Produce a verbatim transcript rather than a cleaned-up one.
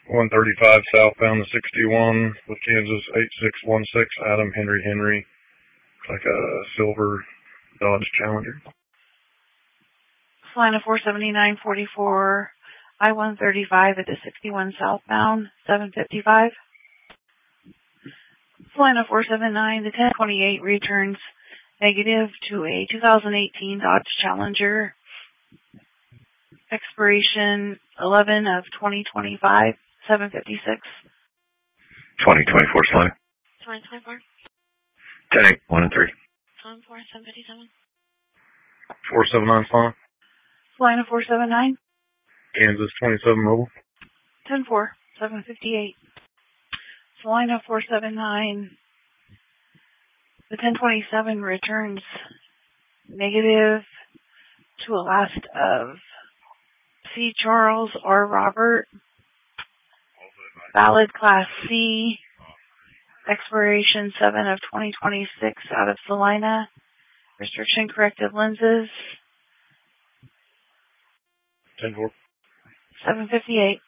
one thirty-five southbound to sixty-one with Kansas eight six one six, Adam Henry Henry. Like a silver Dodge Challenger. Salina four seventy-nine forty-four, I one thirty-five at the sixty-one southbound, seven fifty-five. Salina four seventy-nine, the ten twenty-eight returns negative to a two thousand eighteen Dodge Challenger. Expiration eleven of twenty twenty-five, seven fifty-six. twenty twenty-four Salina. twenty twenty-four. Tank, one and three. Tom four, seven fifty-seven. four seventy-nine Salina. Salina four seventy-nine. Kansas twenty-seven mobile. ten four, seven fifty-eight. Salina four seventy-nine. The ten twenty-seven returns negative to a last of C. Charles R. Robert. Valid Class C. Expiration seven of twenty twenty-six out of Salina. Restriction corrective lenses. ten four. seven fifty-eight.